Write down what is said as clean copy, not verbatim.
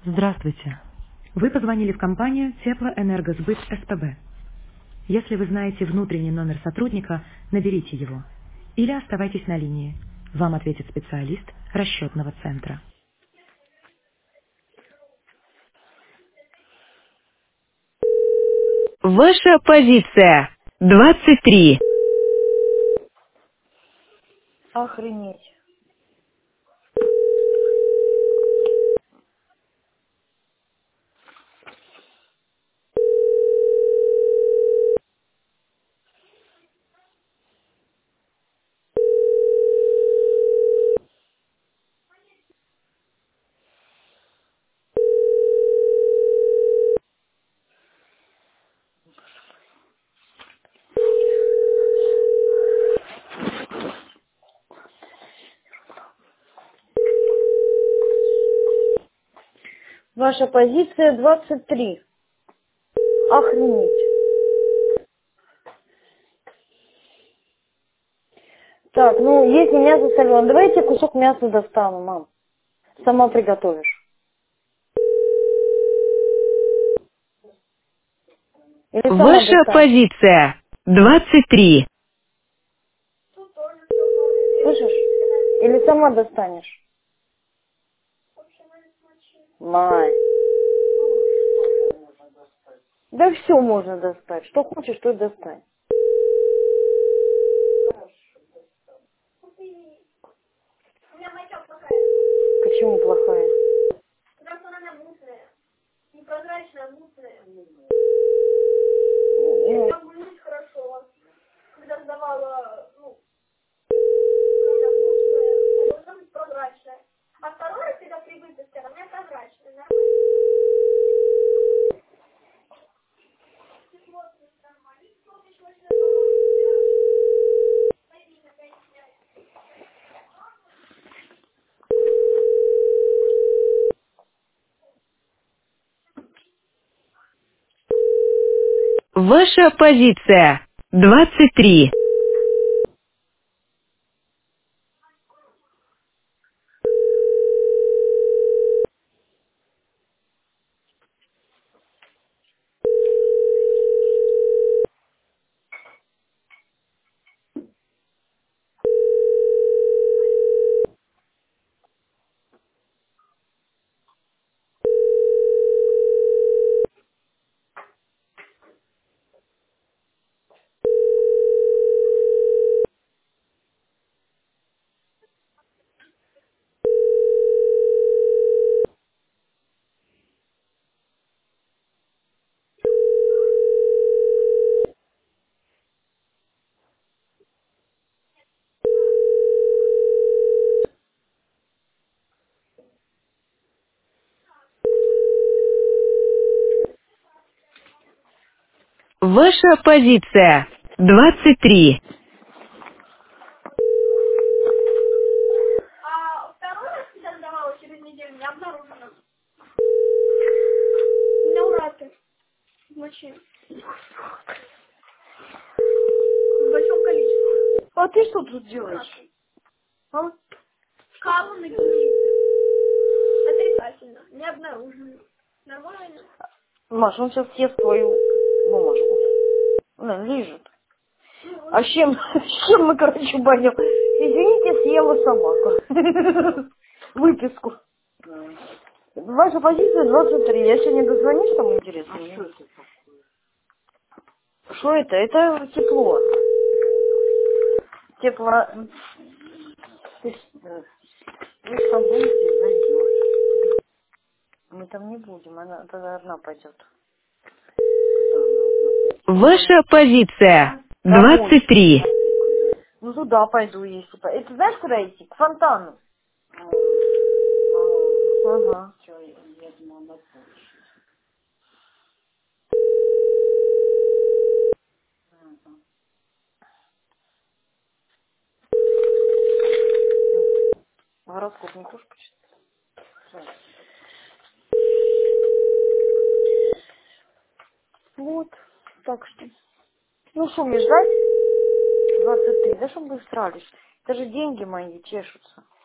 Здравствуйте. Вы позвонили в компанию Теплоэнергосбыт СПБ. Если вы знаете внутренний номер сотрудника, наберите его. Или оставайтесь на линии. Вам ответит специалист расчетного центра. Ваша позиция 23. Охренеть. Ваша позиция 23. Охренеть. Так, ну, если мясо соленое, давайте я кусок мяса достану, мам. Сама приготовишь. Или сама Ваша достанешь. позиция 23. Слышишь? Или сама достанешь. Мать. Да все можно достать. Что хочешь, то и достань. Почему плохая? Ну, Ваша позиция 23. Ваша позиция 23. а ты что тут делаешь? А? Маш, он сейчас съест твою бумажку. На, лежит. А с чем, с чем мы, короче, баню? Извините, съела собаку. Выписку. Ваша позиция 23. Я сегодня дозвонишь, там интересно? Что это? Это тепло. Тепло. Вы ж там будете, зайдешь. Мы там не будем, она тогда одна пойдет. Ваша позиция Домой. 23. Ну туда пойду, если... Это знаешь, куда идти? К фонтану. Ага. Гороскоп не тоже почитать? Вот. Так что. Ну что, мне ждать? 23. Да что быстро. Это же деньги мои чешутся.